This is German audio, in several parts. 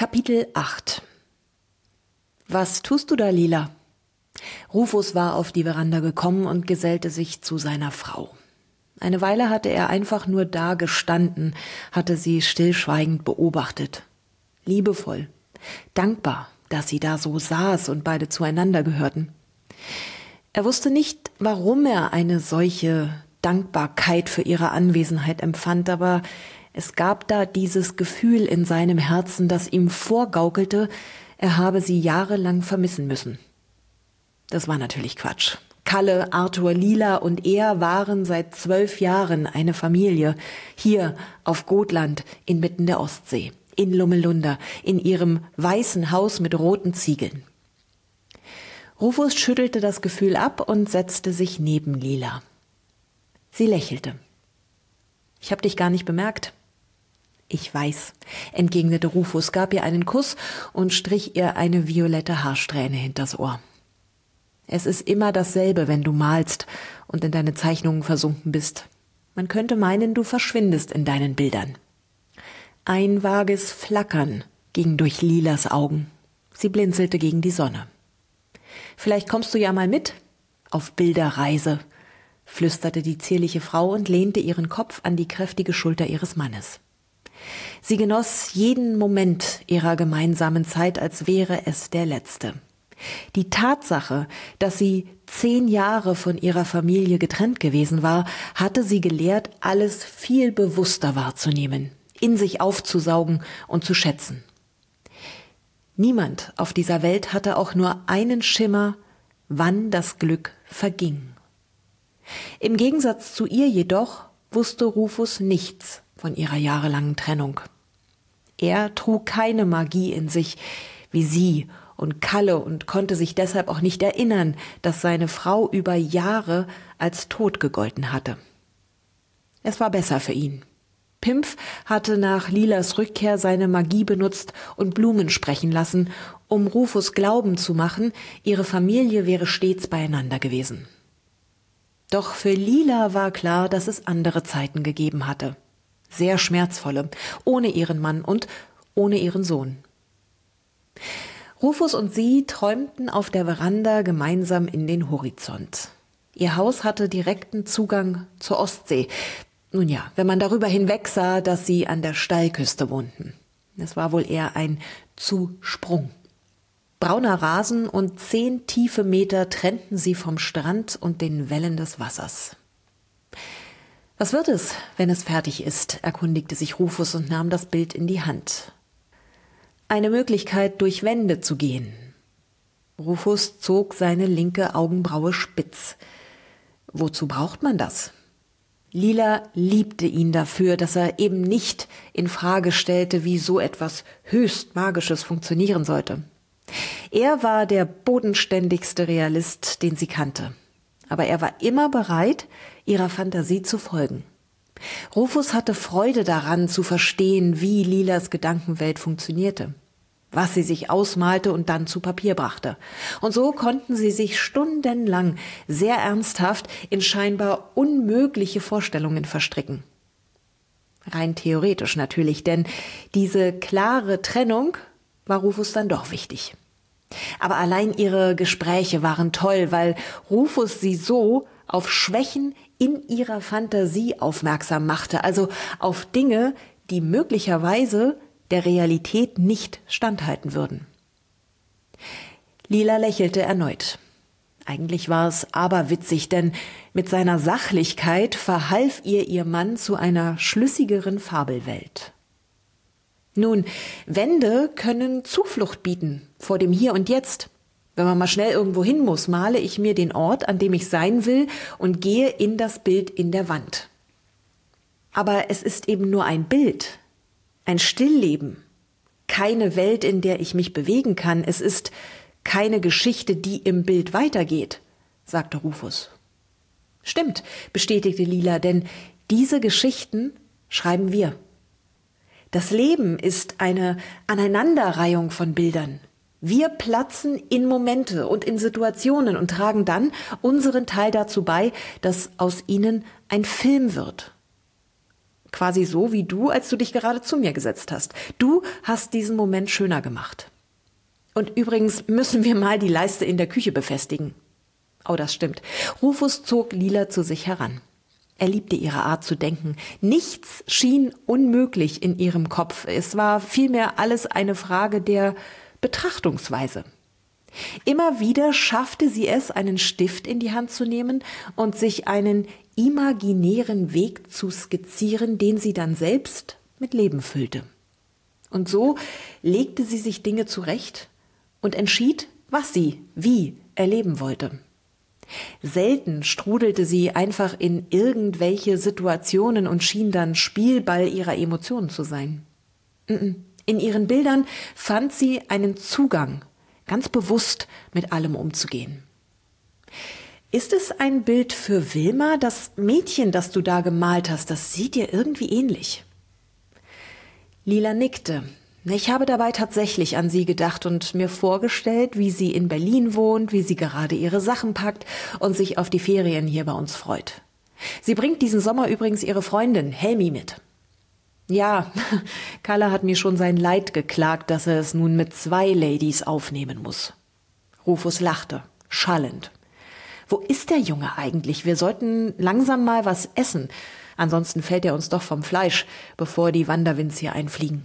Kapitel 8. Was tust du da, Lila? Rufus war auf die Veranda gekommen und gesellte sich zu seiner Frau. Eine Weile hatte er einfach nur da gestanden, hatte sie stillschweigend beobachtet. Liebevoll, dankbar, dass sie da so saß und beide zueinander gehörten. Er wusste nicht, warum er eine solche Dankbarkeit für ihre Anwesenheit empfand, aber es gab da dieses Gefühl in seinem Herzen, das ihm vorgaukelte, er habe sie jahrelang vermissen müssen. Das war natürlich Quatsch. Kalle, Arthur, Lila und er waren seit 12 Jahren eine Familie, hier auf Gotland inmitten der Ostsee, in Lummelunda, in ihrem weißen Haus mit roten Ziegeln. Rufus schüttelte das Gefühl ab und setzte sich neben Lila. Sie lächelte. »Ich habe dich gar nicht bemerkt.« »Ich weiß«, entgegnete Rufus, gab ihr einen Kuss und strich ihr eine violette Haarsträhne hinters Ohr. »Es ist immer dasselbe, wenn du malst und in deine Zeichnungen versunken bist. Man könnte meinen, du verschwindest in deinen Bildern.« Ein vages Flackern ging durch Lilas Augen. Sie blinzelte gegen die Sonne. »Vielleicht kommst du ja mal mit auf Bilderreise«, flüsterte die zierliche Frau und lehnte ihren Kopf an die kräftige Schulter ihres Mannes. Sie genoss jeden Moment ihrer gemeinsamen Zeit, als wäre es der letzte. Die Tatsache, dass sie 10 Jahre von ihrer Familie getrennt gewesen war, hatte sie gelehrt, alles viel bewusster wahrzunehmen, in sich aufzusaugen und zu schätzen. Niemand auf dieser Welt hatte auch nur einen Schimmer, wann das Glück verging. Im Gegensatz zu ihr jedoch wusste Rufus nichts von ihrer jahrelangen Trennung. Er trug keine Magie in sich wie sie und Kalle und konnte sich deshalb auch nicht erinnern, dass seine Frau über Jahre als tot gegolten hatte. Es war besser für ihn. Pimpf hatte nach Lilas Rückkehr seine Magie benutzt und Blumen sprechen lassen, um Rufus glauben zu machen, ihre Familie wäre stets beieinander gewesen. Doch für Lila war klar, dass es andere Zeiten gegeben hatte. Sehr schmerzvolle, ohne ihren Mann und ohne ihren Sohn. Rufus und sie träumten auf der Veranda gemeinsam in den Horizont. Ihr Haus hatte direkten Zugang zur Ostsee. Nun ja, wenn man darüber hinweg sah, dass sie an der Steilküste wohnten. Es war wohl eher ein Zusprung. Brauner Rasen und 10 tiefe Meter trennten sie vom Strand und den Wellen des Wassers. »Was wird es, wenn es fertig ist?« erkundigte sich Rufus und nahm das Bild in die Hand. »Eine Möglichkeit, durch Wände zu gehen.« Rufus zog seine linke Augenbraue spitz. »Wozu braucht man das?« Lila liebte ihn dafür, dass er eben nicht in Frage stellte, wie so etwas höchst Magisches funktionieren sollte. Er war der bodenständigste Realist, den sie kannte. Aber er war immer bereit, ihrer Fantasie zu folgen. Rufus hatte Freude daran, zu verstehen, wie Lilas Gedankenwelt funktionierte, was sie sich ausmalte und dann zu Papier brachte. Und so konnten sie sich stundenlang sehr ernsthaft in scheinbar unmögliche Vorstellungen verstricken. Rein theoretisch natürlich, denn diese klare Trennung war Rufus dann doch wichtig. Aber allein ihre Gespräche waren toll, weil Rufus sie so auf Schwächen in ihrer Fantasie aufmerksam machte, also auf Dinge, die möglicherweise der Realität nicht standhalten würden. Lila lächelte erneut. Eigentlich war es aberwitzig, denn mit seiner Sachlichkeit verhalf ihr Mann zu einer schlüssigeren Fabelwelt. Nun, Wände können Zuflucht bieten vor dem Hier und Jetzt. Wenn man mal schnell irgendwo hin muss, male ich mir den Ort, an dem ich sein will, und gehe in das Bild in der Wand. Aber es ist eben nur ein Bild, ein Stillleben, keine Welt, in der ich mich bewegen kann. Es ist keine Geschichte, die im Bild weitergeht, sagte Rufus. Stimmt, bestätigte Lila, denn diese Geschichten schreiben wir. Das Leben ist eine Aneinanderreihung von Bildern. Wir platzen in Momente und in Situationen und tragen dann unseren Teil dazu bei, dass aus ihnen ein Film wird. Quasi so wie du, als du dich gerade zu mir gesetzt hast. Du hast diesen Moment schöner gemacht. Und übrigens müssen wir mal die Leiste in der Küche befestigen. Oh, das stimmt. Rufus zog Lila zu sich heran. Er liebte ihre Art zu denken. Nichts schien unmöglich in ihrem Kopf. Es war vielmehr alles eine Frage der Betrachtungsweise. Immer wieder schaffte sie es, einen Stift in die Hand zu nehmen und sich einen imaginären Weg zu skizzieren, den sie dann selbst mit Leben füllte. Und so legte sie sich Dinge zurecht und entschied, was sie wie erleben wollte. Selten strudelte sie einfach in irgendwelche Situationen und schien dann Spielball ihrer Emotionen zu sein. In ihren Bildern fand sie einen Zugang, ganz bewusst mit allem umzugehen. Ist es ein Bild für Wilma? Das Mädchen, das du da gemalt hast, das sieht dir irgendwie ähnlich. Lila nickte. Ich habe dabei tatsächlich an sie gedacht und mir vorgestellt, wie sie in Berlin wohnt, wie sie gerade ihre Sachen packt und sich auf die Ferien hier bei uns freut. Sie bringt diesen Sommer übrigens ihre Freundin Helmi mit. Ja, Kalle hat mir schon sein Leid geklagt, dass er es nun mit 2 Ladies aufnehmen muss. Rufus lachte, schallend. Wo ist der Junge eigentlich? Wir sollten langsam mal was essen. Ansonsten fällt er uns doch vom Fleisch, bevor die Wanderwinds hier einfliegen.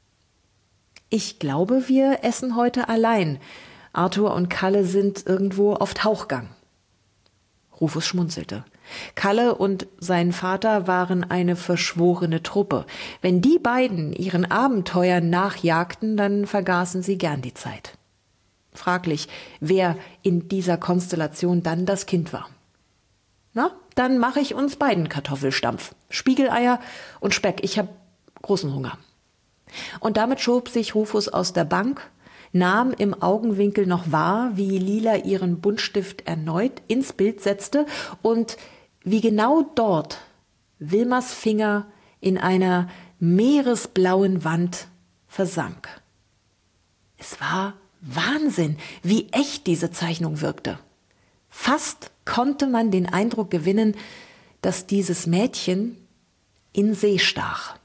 Ich glaube, wir essen heute allein. Arthur und Kalle sind irgendwo auf Tauchgang. Rufus schmunzelte. Kalle und sein Vater waren eine verschworene Truppe. Wenn die beiden ihren Abenteuern nachjagten, dann vergaßen sie gern die Zeit. Fraglich, wer in dieser Konstellation dann das Kind war. Na, dann mache ich uns beiden Kartoffelstampf, Spiegeleier und Speck. Ich habe großen Hunger. Und damit schob sich Rufus aus der Bank, nahm im Augenwinkel noch wahr, wie Lila ihren Buntstift erneut ins Bild setzte und wie genau dort Wilmas Finger in einer meeresblauen Wand versank. Es war Wahnsinn, wie echt diese Zeichnung wirkte. Fast konnte man den Eindruck gewinnen, dass dieses Mädchen in See stach.